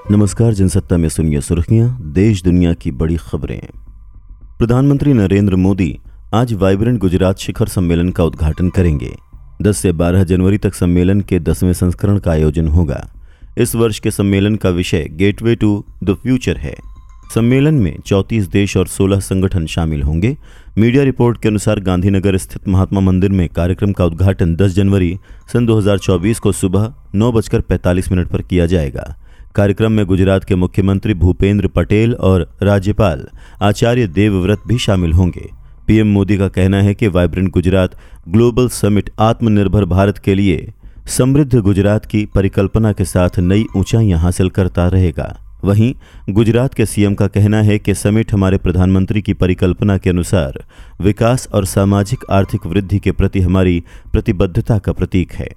नमस्कार। जनसत्ता में सुनिए सुर्खियां, देश दुनिया की बड़ी खबरें। प्रधानमंत्री नरेंद्र मोदी आज वाइब्रेंट गुजरात शिखर सम्मेलन का उद्घाटन करेंगे। 10 से 12 जनवरी तक सम्मेलन के 10वें संस्करण का आयोजन होगा। इस वर्ष के सम्मेलन का विषय गेटवे टू द फ्यूचर है। सम्मेलन में 34 देश और 16 संगठन शामिल होंगे। मीडिया रिपोर्ट के अनुसार गांधीनगर स्थित महात्मा मंदिर में कार्यक्रम का उद्घाटन 10 जनवरी सन 2024 को सुबह 9:45 पर किया जाएगा। कार्यक्रम में गुजरात के मुख्यमंत्री भूपेंद्र पटेल और राज्यपाल आचार्य देवव्रत भी शामिल होंगे। पीएम मोदी का कहना है कि वाइब्रेंट गुजरात ग्लोबल समिट आत्मनिर्भर भारत के लिए समृद्ध गुजरात की परिकल्पना के साथ नई ऊंचाइयां हासिल करता रहेगा। वहीं गुजरात के सीएम का कहना है कि समिट हमारे प्रधानमंत्री की परिकल्पना के अनुसार विकास और सामाजिक आर्थिक वृद्धि के प्रति हमारी प्रतिबद्धता का प्रतीक है।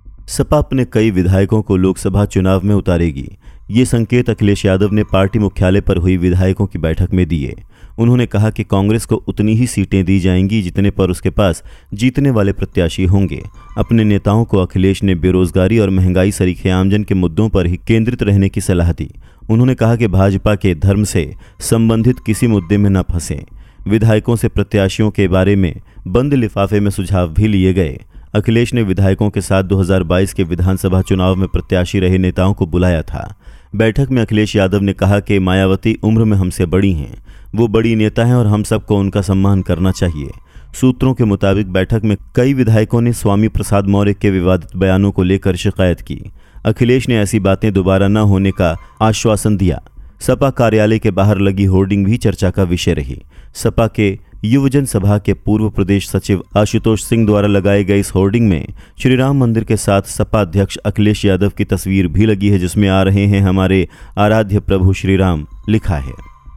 सपा अपने कई विधायकों को लोकसभा चुनाव में उतारेगी। ये संकेत अखिलेश यादव ने पार्टी मुख्यालय पर हुई विधायकों की बैठक में दिए। उन्होंने कहा कि कांग्रेस को उतनी ही सीटें दी जाएंगी जितने पर उसके पास जीतने वाले प्रत्याशी होंगे। अपने नेताओं को अखिलेश ने बेरोजगारी और महंगाई सरीखे आमजन के मुद्दों पर ही केंद्रित रहने की सलाह दी। उन्होंने कहा कि भाजपा के धर्म से संबंधित किसी मुद्दे में न फंसें। विधायकों से प्रत्याशियों के बारे में बंद लिफाफे में सुझाव भी लिए गए। अखिलेश ने विधायकों के साथ 2022 के विधानसभा चुनाव में प्रत्याशी रहे नेताओं को बुलाया था। बैठक में अखिलेश यादव ने कहा कि मायावती उम्र में हमसे बड़ी हैं, वो बड़ी नेता हैं और हम सबको उनका सम्मान करना चाहिए। सूत्रों के मुताबिक बैठक में कई विधायकों ने स्वामी प्रसाद मौर्य के विवादित बयानों को लेकर शिकायत की। अखिलेश ने ऐसी बातें दोबारा न होने का आश्वासन दिया। सपा कार्यालय के बाहर लगी होर्डिंग भी चर्चा का विषय रही। सपा के युवजन सभा के पूर्व प्रदेश सचिव आशुतोष सिंह द्वारा लगाए गए इस होर्डिंग में श्री राम मंदिर के साथ सपा अध्यक्ष अखिलेश यादव की तस्वीर भी लगी है, जिसमें आ रहे हैं हमारे आराध्य प्रभु श्री राम लिखा है।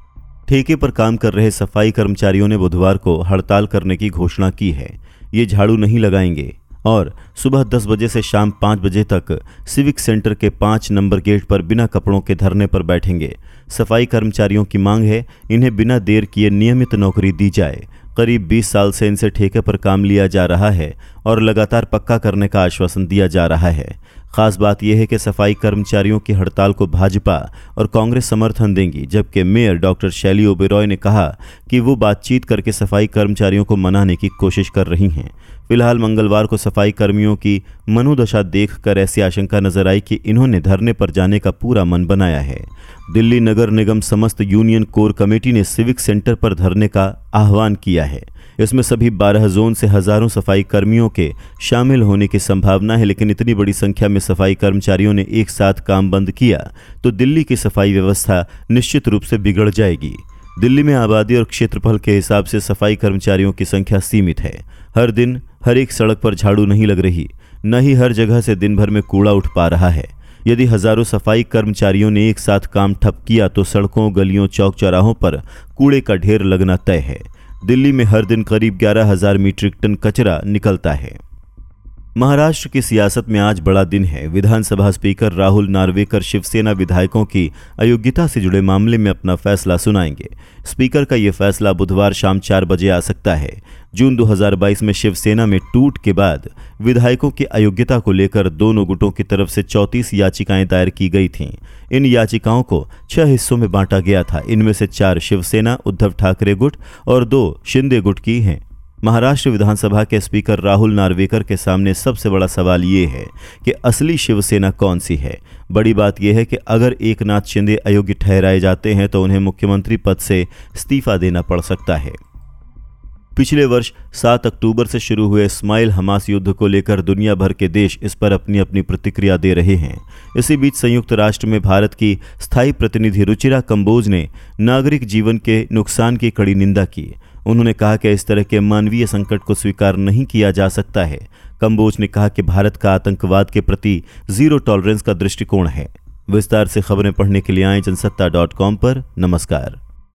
ठेके पर काम कर रहे सफाई कर्मचारियों ने बुधवार को हड़ताल करने की घोषणा की है। ये झाड़ू नहीं लगाएंगे और सुबह 10 बजे से शाम 5 बजे तक सिविक सेंटर के 5 नंबर गेट पर बिना कपड़ों के धरने पर बैठेंगे। सफाई कर्मचारियों की मांग है इन्हें बिना देर किए नियमित नौकरी दी जाए। करीब 20 साल से इनसे ठेके पर काम लिया जा रहा है और लगातार पक्का करने का आश्वासन दिया जा रहा है। खास बात यह है कि सफाई कर्मचारियों की हड़ताल को भाजपा और कांग्रेस समर्थन देंगी, जबकि मेयर डॉक्टर शैली ओबेरॉय ने कहा कि वो बातचीत करके सफाई कर्मचारियों को मनाने की कोशिश कर रही हैं। फिलहाल मंगलवार को सफाई कर्मियों की मनोदशा देखकर ऐसी आशंका नजर आई कि इन्होंने धरने पर जाने का पूरा मन बनाया है। दिल्ली नगर निगम समस्त यूनियन कोर कमेटी ने सिविक सेंटर पर धरने का आह्वान किया है। इसमें सभी 12 जोन से हजारों सफाई कर्मियों के शामिल होने की संभावना है, लेकिन इतनी बड़ी संख्या में सफाई कर्मचारियों ने एक साथ काम बंद किया तो दिल्ली की सफाई व्यवस्था निश्चित रूप से बिगड़ जाएगी। दिल्ली में आबादी और क्षेत्रफल के हिसाब से सफाई कर्मचारियों की संख्या सीमित है। हर दिन हर एक सड़क पर झाड़ू नहीं लग रही, न ही हर जगह से दिन भर में कूड़ा उठ पा रहा है। यदि हजारों सफाई कर्मचारियों ने एक साथ काम ठप किया तो सड़कों, गलियों, चौक चौराहों पर कूड़े का ढेर लगना तय है। दिल्ली में हर दिन करीब 11,000 मीट्रिक टन कचरा निकलता है। महाराष्ट्र की सियासत में आज बड़ा दिन है। विधानसभा स्पीकर राहुल नार्वेकर शिवसेना विधायकों की अयोग्यता से जुड़े मामले में अपना फैसला सुनाएंगे। स्पीकर का यह फैसला बुधवार शाम 4 बजे आ सकता है। जून 2022 में शिवसेना में टूट के बाद विधायकों की अयोग्यता को लेकर दोनों गुटों की तरफ से 34 याचिकाएं दायर की गई थीं। इन याचिकाओं को 6 हिस्सों में बांटा गया था। इनमें से 4 शिवसेना उद्धव ठाकरे गुट और 2 शिंदे गुट की हैं। महाराष्ट्र विधानसभा के स्पीकर राहुल नार्वेकर के सामने सबसे बड़ा सवाल ये है कि असली शिवसेना कौन सी है। बड़ी बात यह है कि अगर एकनाथ शिंदे अयोग्य ठहराए जाते हैं तो उन्हें मुख्यमंत्री पद से इस्तीफा देना पड़ सकता है। पिछले वर्ष 7 अक्टूबर से शुरू हुए इस्माइल हमास युद्ध को लेकर दुनिया भर के देश इस पर अपनी अपनी प्रतिक्रिया दे रहे हैं। इसी बीच संयुक्त राष्ट्र में भारत की स्थायी प्रतिनिधि रुचिरा कंबोज ने नागरिक जीवन के नुकसान की कड़ी निंदा की। उन्होंने कहा कि इस तरह के मानवीय संकट को स्वीकार नहीं किया जा सकता है। कंबोज ने कहा कि भारत का आतंकवाद के प्रति जीरो टॉलरेंस का दृष्टिकोण है। विस्तार से खबरें पढ़ने के लिए आएं जनसत्ता.com पर। नमस्कार।